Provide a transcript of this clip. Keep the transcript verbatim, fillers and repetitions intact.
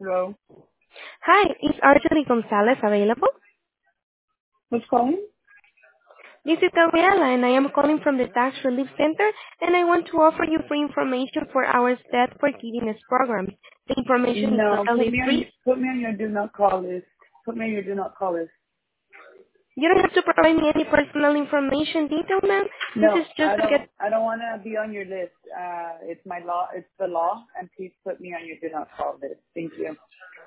Hello. Hi, is Arjali Gonzalez available? Who's calling? This is Gabriela, and I am calling from the Tax Relief Center, and I want to offer you free information for our State Forgiveness program. The information is No, put totally me on free. put me on your do not call list. Put me on your do not call list. You don't have to provide me any personal information detail, ma'am. This No, is just I to don't get... I don't want to be on your list. Uh, it's my law. It's the law, and please put me on your do not call list. Thank you.